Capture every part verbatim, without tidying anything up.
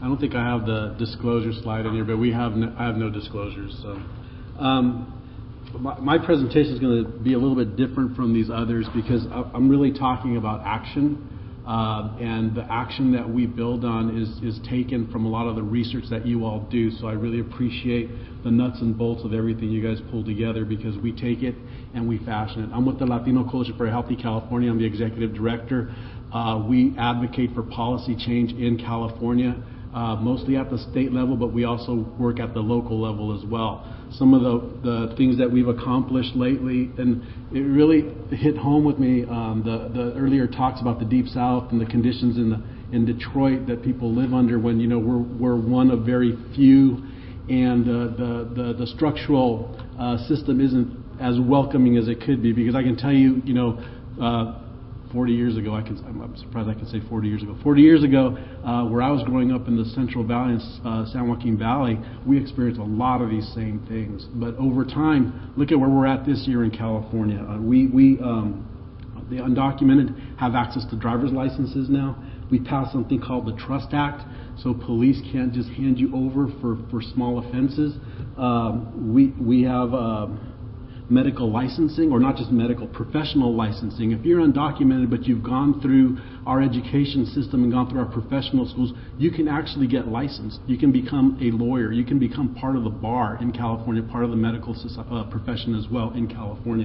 I don't think I have the disclosure slide in here, but we have no, I have no disclosures. So, um, my, my presentation is going to be a little bit different from these others because I'm really talking about action. Uh, and the action that we build on is, is taken from a lot of the research that you all do. So I really appreciate the nuts and bolts of everything you guys pull together because we take it and we fashion it. I'm with the Latino Coalition for a Healthy California. I'm the executive director. Uh, we advocate for policy change in California, uh, mostly at the state level, but we also work at the local level as well. Some of the, the things that we've accomplished lately, and it really hit home with me, um, the, the earlier talks about the Deep South and the conditions in, the, in Detroit that people live under when, you know, we're, we're one of very few, and uh, the, the, the structural uh, system isn't as welcoming as it could be, because I can tell you, you know, uh, forty years ago, I can, I'm surprised I can say forty years ago. forty years ago, uh, where I was growing up in the Central Valley, uh, San Joaquin Valley, we experienced a lot of these same things. But over time, look at where we're at this year in California. Uh, we, we um, the undocumented have access to driver's licenses now. We passed something called the Trust Act, so police can't just hand you over for, for small offenses. Um, we, we have... Uh, medical licensing, or not just medical, professional licensing. If you're undocumented but you've gone through our education system and gone through our professional schools, you can actually get licensed. You can become a lawyer. You can become part of the bar in California, part of the medical uh, profession as well in California.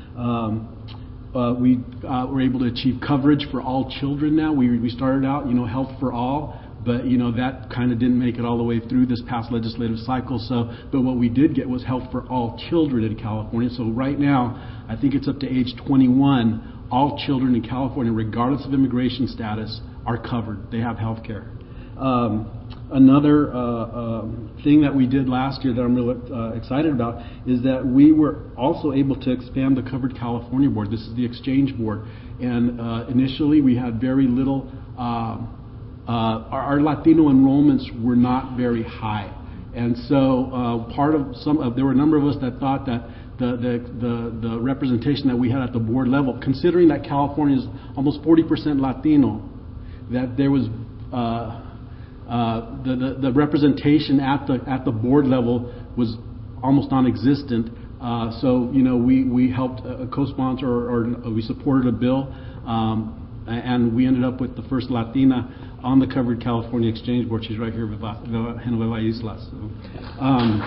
Um, uh, we uh, were able to achieve coverage for all children now. We, we started out, you know, health for all. But, you know, that kind of didn't make it all the way through this past legislative cycle. So, but what we did get was health for all children in California. So right now, I think it's up to age twenty-one, all children in California, regardless of immigration status, are covered. They have health care. Um, another uh, uh, thing that we did last year that I'm really uh, excited about is that we were also able to expand the Covered California Board. This is the exchange board. And uh, initially, we had very little... Uh, Uh, our, our Latino enrollments were not very high, and so uh, part of some uh, there were a number of us that thought that the, the the the representation that we had at the board level, considering that California is almost forty percent Latino, that there was uh, uh, the, the the representation at the at the board level was almost non-existent. Uh, so you know we we helped uh, co-sponsor or, or we supported a bill, um, and we ended up with the first Latina on the Covered California Exchange Board. She's right here, Genoveva Islas. So, um,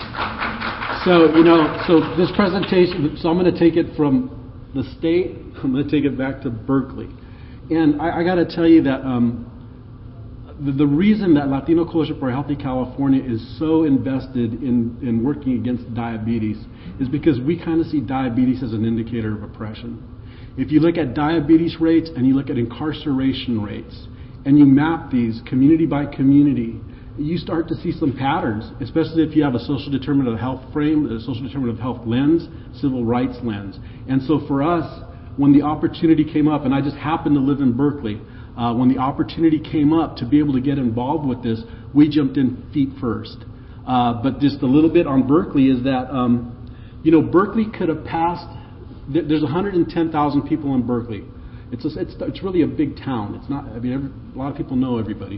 so, you know, so this presentation, so I'm going to take it from the state, I'm going to take it back to Berkeley. And I, I got to tell you that um, the, the reason that Latino Coalition for a Healthy California is so invested in, in working against diabetes is because we kind of see diabetes as an indicator of oppression. If you look at diabetes rates and you look at incarceration rates, and you map these community by community, you start to see some patterns, especially if you have a social determinant of health frame, a social determinant of health lens, civil rights lens. And so for us, when the opportunity came up, and I just happened to live in Berkeley, uh, when the opportunity came up to be able to get involved with this, we jumped in feet first. Uh, but just a little bit on Berkeley is that, um, you know, Berkeley could have passed, there's one hundred ten thousand people in Berkeley. It's, a, it's it's really a big town. It's not. I mean, every, a lot of people know everybody,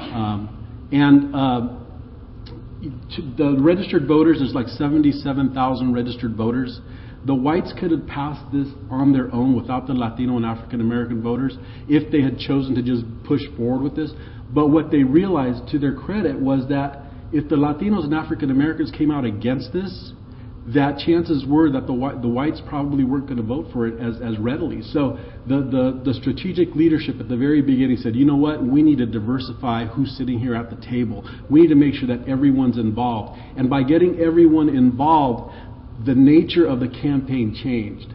um, and uh, the registered voters. There's like seventy-seven thousand registered voters. The whites could have passed this on their own without the Latino and African American voters if they had chosen to just push forward with this. But what they realized, to their credit, was that if the Latinos and African Americans came out against this, that chances were that the the whites probably weren't going to vote for it as, as readily. So the, the, the strategic leadership at the very beginning said, you know what, we need to diversify who's sitting here at the table. We need to make sure that everyone's involved. And by getting everyone involved, the nature of the campaign changed.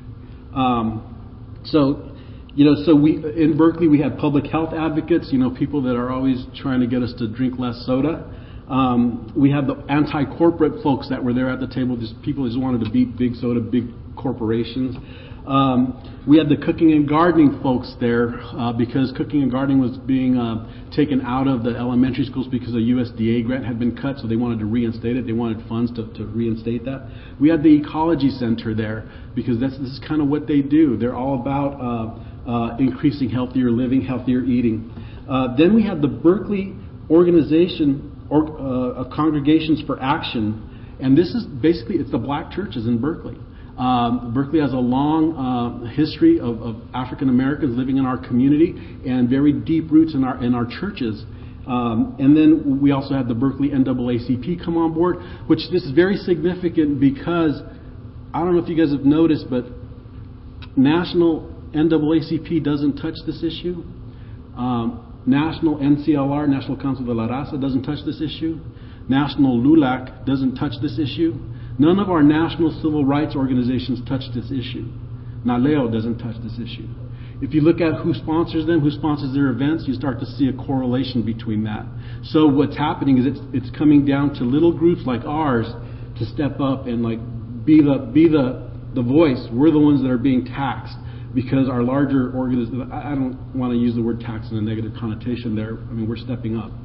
Um, so, you know, so we in Berkeley we had public health advocates, you know, people that are always trying to get us to drink less soda. Um, we had the anti-corporate folks that were there at the table, just people who just wanted to beat big soda, big corporations. Um, we had the cooking and gardening folks there uh, because cooking and gardening was being uh, taken out of the elementary schools because a U S D A grant had been cut, so they wanted to reinstate it. They wanted funds to, to reinstate that. We had the Ecology Center there because that's, this is kind of what they do. They're all about uh, uh, increasing healthier living, healthier eating. Uh, then we had the Berkeley organization or, uh, of Congregations for Action, and this is basically, it's the black churches in Berkeley. Um, Berkeley has a long uh, history of, of African Americans living in our community and very deep roots in our in our churches. Um, and then we also had the Berkeley N double A C P come on board, which this is very significant because I don't know if you guys have noticed, but National N double A C P doesn't touch this issue. Um, National N C L R, National Council de la Raza, doesn't touch this issue. National LULAC doesn't touch this issue. None of our national civil rights organizations touch this issue. NALEO doesn't touch this issue. If you look at who sponsors them, who sponsors their events, you start to see a correlation between that. So what's happening is it's it's coming down to little groups like ours to step up and like be the be the the voice. We're the ones that are being taxed because our larger organizations. I don't want to use the word tax in a negative connotation there. I mean, we're stepping up.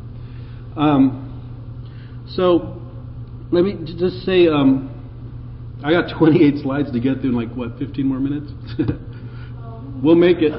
Um, so. Let me just say, um, I got twenty-eight slides to get through in like, what, fifteen more minutes? We'll make it.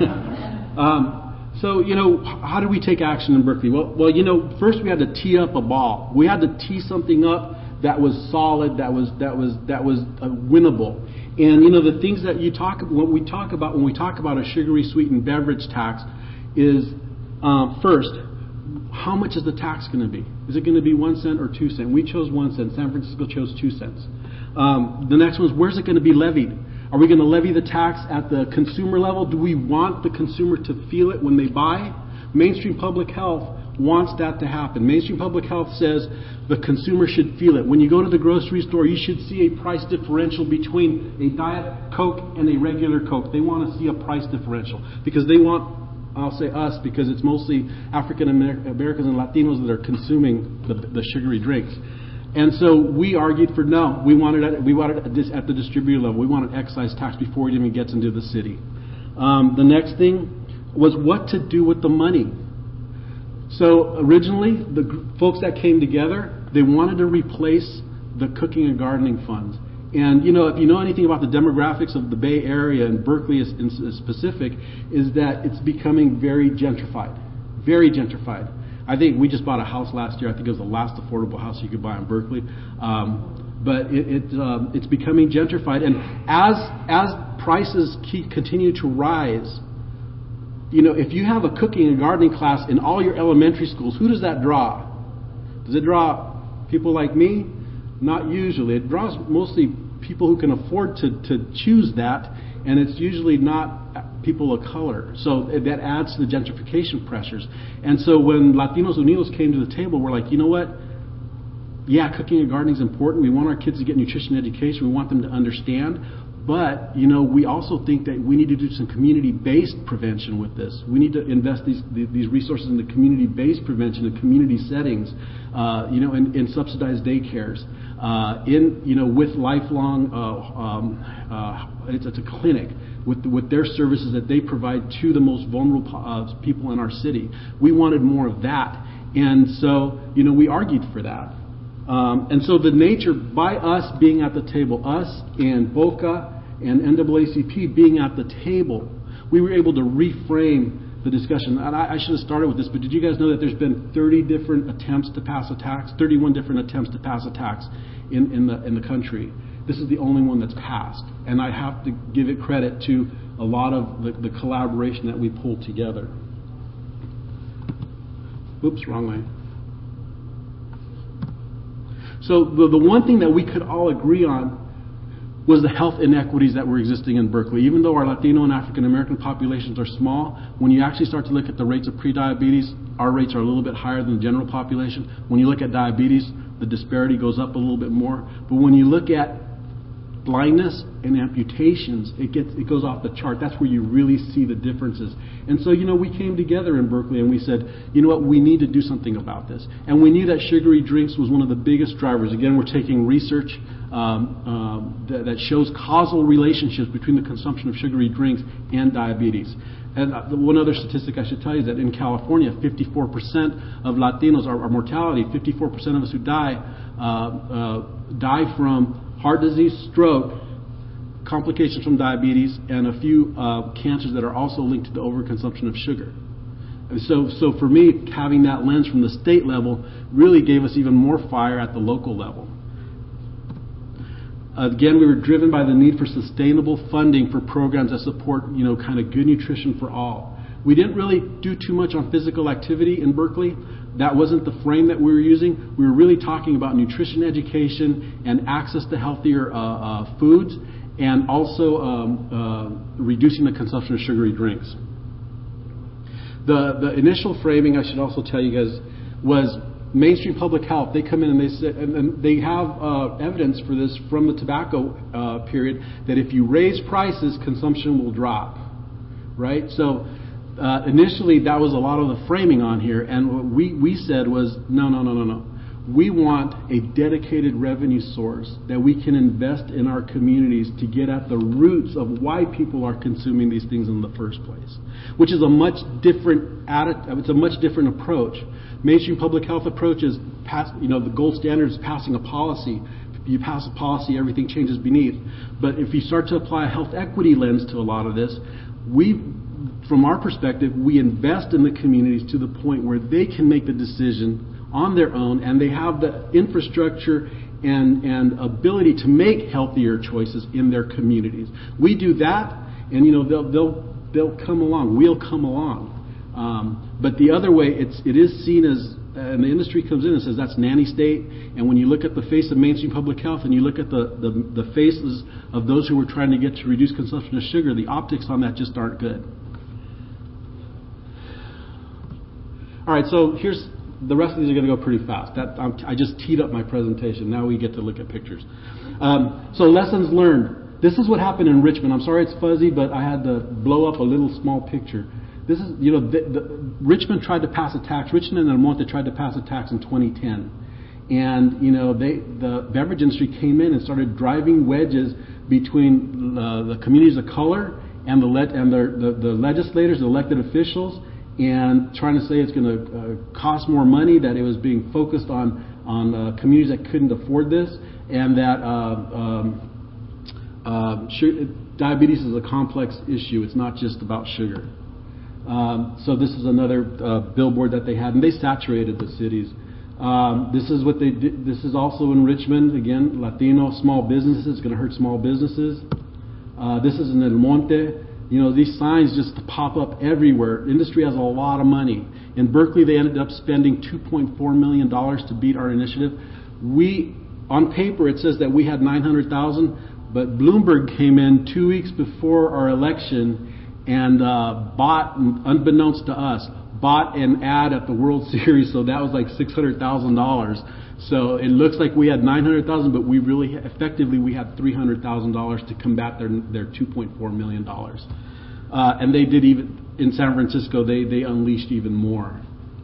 um, so, you know, how do we take action in Berkeley? Well, well, you know, first we had to tee up a ball. We had to tee something up that was solid, that was that was that was uh, winnable. And you know, the things that you talk when we talk about when we talk about a sugary sweetened beverage tax is um, first, how much is the tax going to be? Is it going to be one cent or two cent? We chose one cent. San Francisco chose two cents. Um, the next one is, where's it going to be levied? Are we going to levy the tax at the consumer level? Do we want the consumer to feel it when they buy? Mainstream Public Health wants that to happen. Mainstream Public Health says the consumer should feel it. When you go to the grocery store, you should see a price differential between a Diet Coke and a regular Coke. They want to see a price differential because they want, I'll say us because it's mostly African Americans and Latinos that are consuming the, the sugary drinks. And so we argued for no. We wanted it, we wanted it at the distributor level. We wanted excise tax before it even gets into the city. Um, the next thing was what to do with the money. So originally, the folks that came together, they wanted to replace the cooking and gardening funds. And, you know, if you know anything about the demographics of the Bay Area and Berkeley in specific, is that it's becoming very gentrified. Very gentrified. I think we just bought a house last year. I think it was the last affordable house you could buy in Berkeley. Um, but it, it, um, it's becoming gentrified. And as as prices keep continue to rise, you know, if you have a cooking and gardening class in all your elementary schools, who does that draw? Does it draw people like me? Not usually. It draws mostly people who can afford to, to choose that, and it's usually not people of color. So that adds to the gentrification pressures. And so when Latinos Unidos came to the table, we're like, you know what? Yeah, cooking and gardening is important. We want our kids to get nutrition education. We want them to understand. But, you know, we also think that we need to do some community-based prevention with this. We need to invest these these resources in the community-based prevention in community settings, uh, you know, in, in subsidized daycares, uh, in, you know, with lifelong, uh, um, uh, it's, it's a clinic with with their services that they provide to the most vulnerable uh, people in our city. We wanted more of that. And so, you know, we argued for that. Um, and so the nature, by us being at the table, us and BOCA and N double A C P being at the table, we were able to reframe the discussion. And I, I should have started with this, but did you guys know that there's been thirty different attempts to pass a tax, thirty-one different attempts to pass a tax in, in the in the country? This is the only one that's passed. And I have to give it credit to a lot of the, the collaboration that we pulled together. Oops, wrong way. So the, the one thing that we could all agree on was the health inequities that were existing in Berkeley. Even though our Latino and African American populations are small, when you actually start to look at the rates of prediabetes, our rates are a little bit higher than the general population. When you look at diabetes, the disparity goes up a little bit more. But when you look at blindness and amputations, it gets it goes off the chart. That's where you really see the differences. And so, you know, we came together in Berkeley and we said, you know what, we need to do something about this. And we knew that sugary drinks was one of the biggest drivers. Again, we're taking research um, um, that, that shows causal relationships between the consumption of sugary drinks and diabetes. And one other statistic I should tell you is that in California, fifty-four percent of Latinos, our, our mortality, fifty-four percent of us who die, uh, uh, die from heart disease, stroke, complications from diabetes, and a few uh, cancers that are also linked to the overconsumption of sugar. So, so for me, having that lens from the state level really gave us even more fire at the local level. Again, we were driven by the need for sustainable funding for programs that support, you know, kind of good nutrition for all. We didn't really do too much on physical activity in Berkeley. That wasn't the frame that we were using. We were really talking about nutrition education and access to healthier uh, uh, foods, and also um, uh, reducing the consumption of sugary drinks. The the initial framing, I should also tell you guys, was mainstream public health. They come in and they say, and, and they have uh, evidence for this from the tobacco uh, period, that if you raise prices, consumption will drop, right? So uh, initially, that was a lot of the framing on here, and what we we said was, no, no, no, no, no. We want a dedicated revenue source that we can invest in our communities to get at the roots of why people are consuming these things in the first place, which is a much different attitude. It's a much different approach. Mainstream public health approach is, pass, you know, the gold standard is passing a policy. If you pass a policy, everything changes beneath. But if you start to apply a health equity lens to a lot of this, we, from our perspective, we invest in the communities to the point where they can make the decision on their own, and they have the infrastructure and, and ability to make healthier choices in their communities. We do that, and you know they'll they'll they'll come along. We'll come along. Um, but the other way, it's it is seen as, and the industry comes in and says that's nanny state. And when you look at the face of mainstream public health, and you look at the the, the faces of those who are trying to get to reduce consumption of sugar, the optics on that just aren't good. All right, so here's. The rest of these are going to go pretty fast. That, I'm, I just teed up my presentation. Now we get to look at pictures. Um, so lessons learned. This is what happened in Richmond. I'm sorry it's fuzzy, but I had to blow up a little small picture. This is, you know, the, the, Richmond tried to pass a tax. Richmond and El Monte tried to pass a tax in twenty ten. And, you know, they, the beverage industry came in and started driving wedges between uh, the communities of color and the, le- and the, the, the legislators, the elected officials, and trying to say it's going to uh, cost more money, that it was being focused on on uh, communities that couldn't afford this, and that uh, um, uh, sugar, diabetes is a complex issue. It's not just about sugar. Um, so this is another uh, billboard that they had, and they saturated the cities. Um, this is what they did. This is also in Richmond. Again, Latino small businesses. It's going to hurt small businesses. Uh, this is in El Monte. You know, these signs just pop up everywhere. Industry has a lot of money. In Berkeley, they ended up spending two point four million dollars to beat our initiative. We, on paper, it says that we had nine hundred thousand dollars, but Bloomberg came in two weeks before our election and uh, bought, unbeknownst to us, bought an ad at the World Series, so that was like six hundred thousand dollars. So it looks like we had nine hundred thousand dollars, but we really, effectively, we had three hundred thousand dollars to combat their their two point four million dollars. Uh, and they did even, in San Francisco, they, they unleashed even more.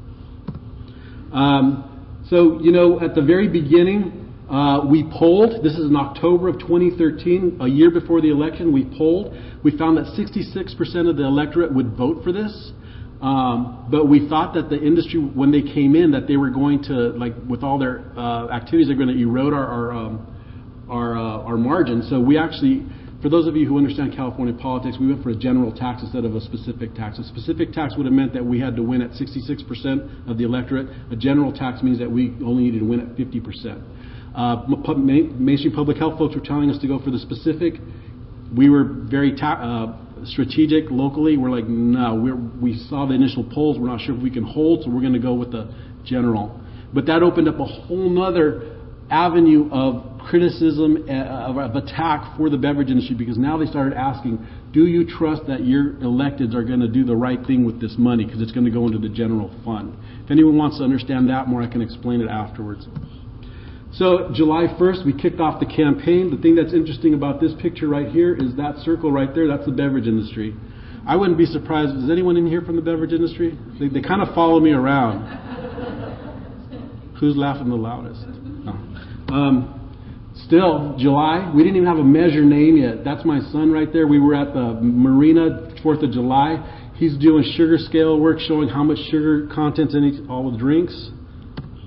Um, so, you know, at the very beginning, uh, we polled. This is in October of twenty thirteen, a year before the election, we polled. We found that sixty-six percent of the electorate would vote for this. Um, but we thought that the industry, when they came in, that they were going to, like, with all their uh, activities, they're going to erode our our um, our, uh, our margins. So we actually, for those of you who understand California politics, we went for a general tax instead of a specific tax. A specific tax would have meant that we had to win at sixty-six percent of the electorate. A general tax means that we only needed to win at fifty percent. Uh, mainstream public health folks were telling us to go for the specific. We were very ta- uh, strategic locally. We're like, no, we're, we saw the initial polls. We're not sure if we can hold, so we're going to go with the general. But that opened up a whole nother avenue of criticism, uh, of, of attack for the beverage industry, because now they started asking, do you trust that your electeds are going to do the right thing with this money, because it's going to go into the general fund? If anyone wants to understand that more, I can explain it afterwards. So July first, we kicked off the campaign. The thing that's interesting about this picture right here is that circle right there. That's the beverage industry. I wouldn't be surprised. Is anyone in here from the beverage industry? They, they kind of follow me around. Who's laughing the loudest? No. Um, still, July, we didn't even have a measure name yet. That's my son right there. We were at the marina, fourth of July. He's doing sugar scale work, showing how much sugar content's in each, all the drinks.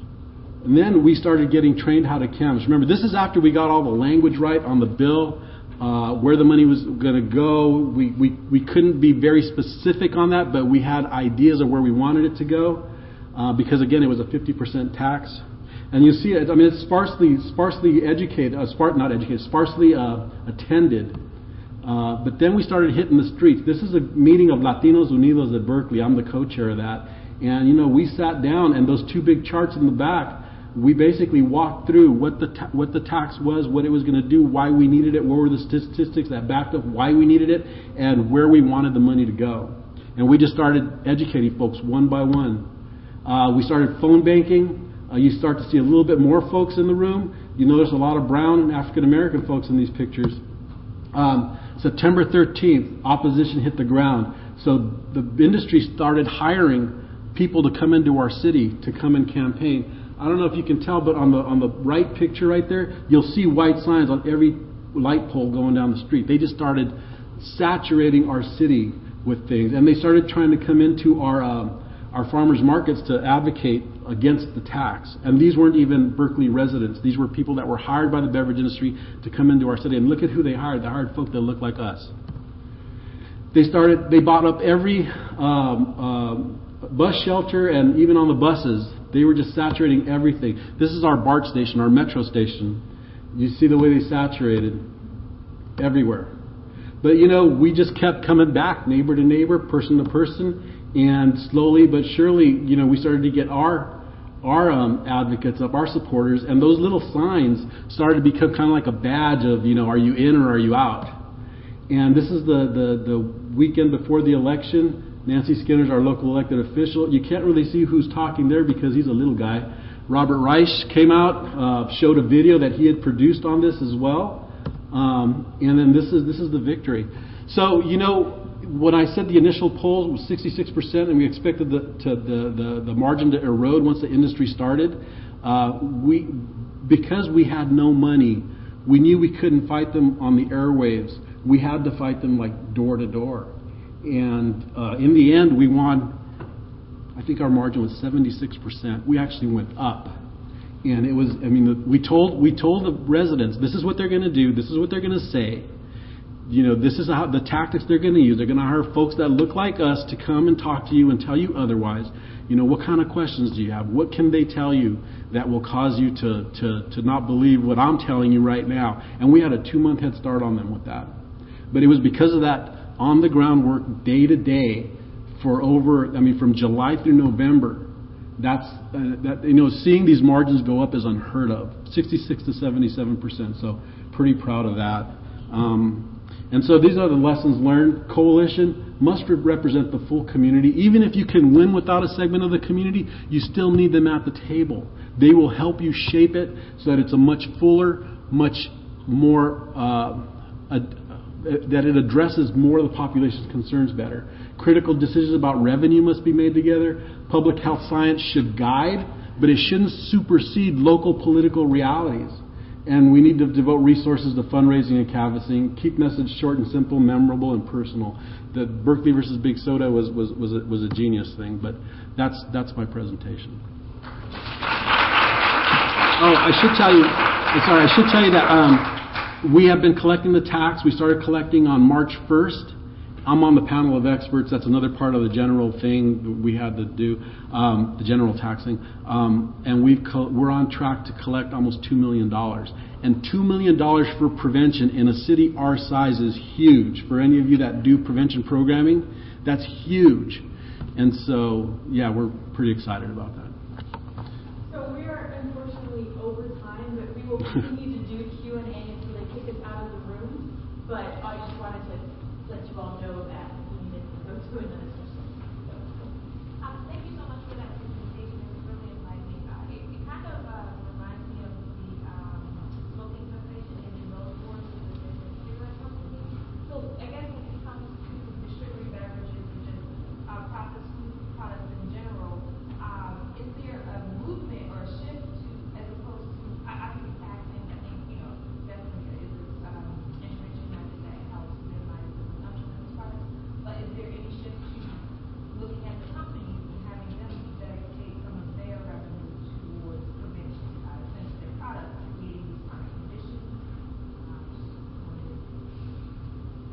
And then we started getting trained how to canvass. Remember, this is after we got all the language right on the bill. uh, where the money was going to go. We, we, we couldn't be very specific on that, but we had ideas of where we wanted it to go uh, because, again, it was a fifty percent tax. And you see it, I mean, it's sparsely, sparsely educated, uh, spar- not educated, sparsely uh, attended. Uh, but then we started hitting the streets. This is a meeting of Latinos Unidos at Berkeley. I'm the co-chair of that. And, you know, we sat down, and those two big charts in the back, we basically walked through what the ta- what the tax was, what it was going to do, why we needed it, what were the statistics that backed up why we needed it, and where we wanted the money to go. And we just started educating folks one by one. Uh, we started phone banking. Uh, you start to see a little bit more folks in the room. You notice a lot of brown and African American folks in these pictures. Um, September thirteenth, opposition hit the ground. So the industry started hiring people to come into our city to come and campaign. I don't know if you can tell, but on the on the right picture right there, you'll see white signs on every light pole going down the street. They just started saturating our city with things, and they started trying to come into our um, our farmers markets to advocate against the tax. And these weren't even Berkeley residents. These were people that were hired by the beverage industry to come into our city. And look at who they hired. They hired folk that look like us. They started. They bought up every um, um, bus shelter, and even on the buses, they were just saturating everything. This is our BART station, our metro station. You see the way they saturated everywhere. But, you know, we just kept coming back, neighbor to neighbor, person to person. And slowly but surely, you know, we started to get our our um, advocates up, our supporters, and those little signs started to become kind of like a badge of, you know, are you in or are you out? And this is the, the, the weekend before the election. Nancy Skinner's our local elected official. You can't really see who's talking there because he's a little guy. Robert Reich came out, uh, showed a video that he had produced on this as well. Um, and then this is this is the victory. So, you know, when I said the initial polls was sixty-six percent, and we expected the, to, the, the, the margin to erode once the industry started, uh, we because we had no money, we knew we couldn't fight them on the airwaves. We had to fight them like door to door. And uh, in the end, we won. I think our margin was seventy-six percent. We actually went up. And it was, I mean, the, we told we told the residents, this is what they're going to do, this is what they're going to say. You know, this is how the tactics they're going to use. They're going to hire folks that look like us to come and talk to you and tell you otherwise. You know, what kind of questions do you have? What can they tell you that will cause you to, to, to not believe what I'm telling you right now? And we had a two-month head start on them with that. But it was because of that on-the-ground work day to day for over, I mean, from July through November. That's, uh, that you know, seeing these margins go up is unheard of, sixty-six to seventy-seven percent. So pretty proud of that. Um, And so these are the lessons learned. Coalition must represent the full community. Even if you can win without a segment of the community, you still need them at the table. They will help you shape it so that it's a much fuller, much more, uh, a, that it addresses more of the population's concerns better. Critical decisions about revenue must be made together. Public health science should guide, but it shouldn't supersede local political realities. And we need to devote resources to fundraising and canvassing. Keep message short and simple, memorable and personal. The Berkeley versus Big Soda was was was a, was a genius thing, but that's that's my presentation. Oh, I should tell you. Sorry, I should tell you that um, we have been collecting the tax. We started collecting on March first. I'm on the panel of experts. That's another part of the general thing we had to do, um, the general taxing. Um, and we've co- we're on track to collect almost two million dollars. And two million dollars for prevention in a city our size is huge. For any of you that do prevention programming, that's huge. And so, yeah, we're pretty excited about that. So we are unfortunately over time, but we will continue to do Q and A until they kick us out of the room. But I just wanted to let you all know that we needed to go to another session. So, um, thank you so much for that presentation. It was really enlightening. Uh, it, it kind of uh, reminds me of the um, smoking cessation and in those forms of the different cigarette companies. So I guess when it comes to the sugary beverages and just uh, processed food products in general, um, is there a movement or a shift to, as opposed to, I, I think taxing, I think, you know, definitely is a um, intervention method that helps minimize the consumption of these products. But is there any shift to looking at the companies and having them be better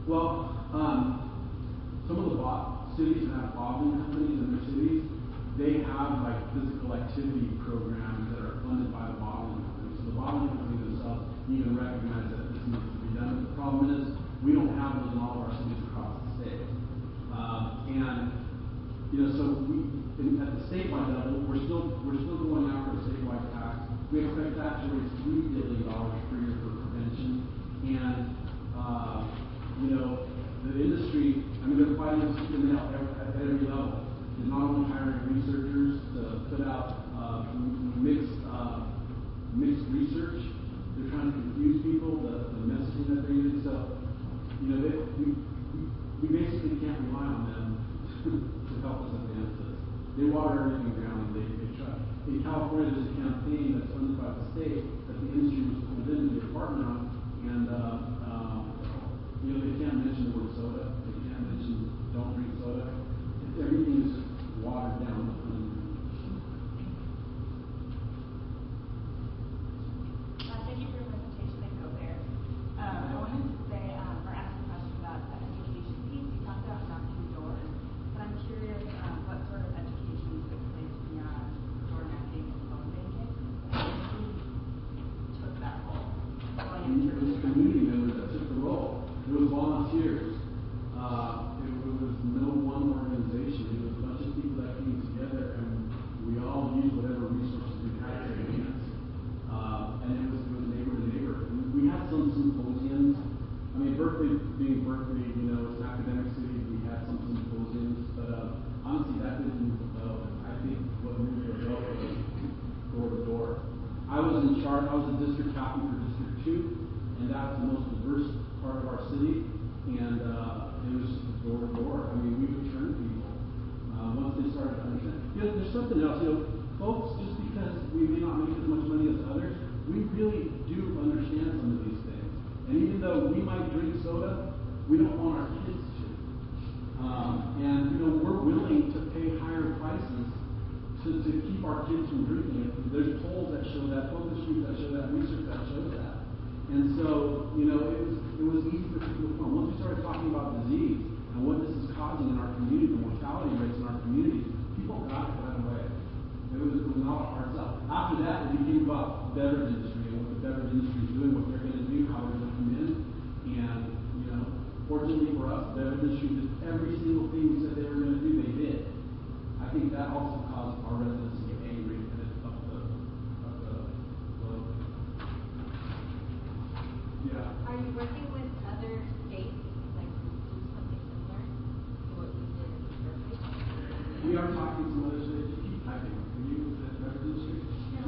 Well, um, some of the bo- cities that have bottling companies in their cities, they have like physical activity programs that are funded by the bottling companies. So the bottling companies themselves even recognize that this needs to be done. But the problem is we don't have those in all of our cities across the state. Um, and you know, so we in, at the statewide level, we're still we're still going after a statewide tax. We expect that to raise three billion dollars per year for prevention. And uh, you know, the industry, I mean, they're fighting this in the, at every level. They're not only hiring researchers to put out uh, mixed uh, mixed research, they're trying to confuse people, the, the messaging that they're using. So, you know, they, we, we basically can't rely on them to help us advance this. They water everything down, and they, they try. In California, there's a campaign that's funded by the state that the industry was pulled into the department on, and uh, um, you know, they can't mention the word soda. They can't mention don't drink soda. Everything is just watered down. Uh, thank you for your presentation and go there. Um, I wanted to say, um, or ask a question about the education piece. You talked about knocking doors, but I'm curious um, what sort of education took place beyond door knocking and phone banking, and who took that role? It was community members that took the role. It was volunteers. Uh, it, it was no one organization. It was a bunch of people that came together, and we all used whatever resources we had at our hands. Uh, and it was, it was neighbor to neighbor. And we had some symposiums. I mean, Berkeley, being Berkeley, you know, it's an academic city. We had some symposiums, but uh, honestly, that didn't move the boat. I think what moved the boat was door to door. I was in charge. I was the district captain for District Two, and that's the most diverse part of our city, and uh, it was just door to door. I mean, we would turn people uh, once they started to understand. You know, there's something else. You know, folks, just because we may not make as much money as others, we really do understand some of these things. And even though we might drink soda, we don't want our kids to. Um, and you know, we're willing to pay higher prices to, to keep our kids from drinking it. There's polls that show that, focus groups that show that, research that shows that. And so, you know, it was it was easy for people to come. Once we started talking about disease and what this is causing in our community, the mortality rates in our community, people got it right away. It was, it was not a hard sell. After that, it became about the beverage industry and what the beverage industry is doing, what they're going to do, how they're going to come in. And, you know, fortunately for us, the beverage industry did every single thing we said they were going to do, they did. I think that also caused our residents to get angry and it up the, up the road. Yeah. Are you working with other states, like, to do something similar to what we did in Berkeley? We are talking to some other states. You keep typing. Are you with the beverage industry? No.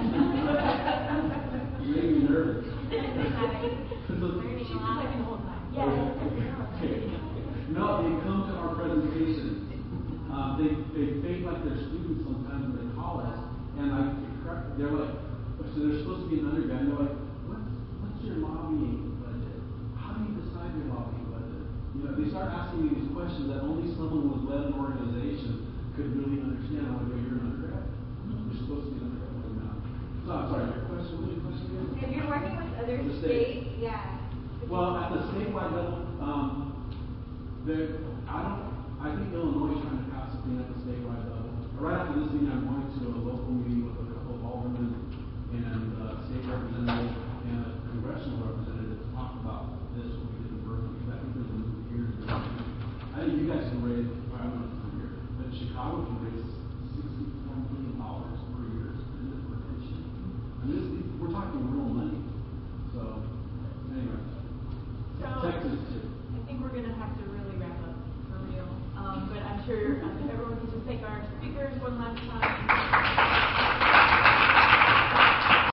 You make me nervous. Learning She's a lot. typing the whole time. Yes. No, they come to our presentations. Uh, they they fake like they're students sometimes when they call us, and I they're like, so they're supposed to be an undergrad, and they're like, what's what's your lobbying budget? How do you decide your lobbying budget? You know, they start asking me these questions that only someone who's led an organization could really understand. I'm like, you're an undergrad. You're supposed to be an undergrad. Like, no. So I'm sorry. Your question? What was your question again? If you're working with other The states, states. yeah. Well, at the statewide level, um, there, I don't, I think Illinois is trying to pass something at the statewide level. Right after this meeting, I'm going to a local meeting with a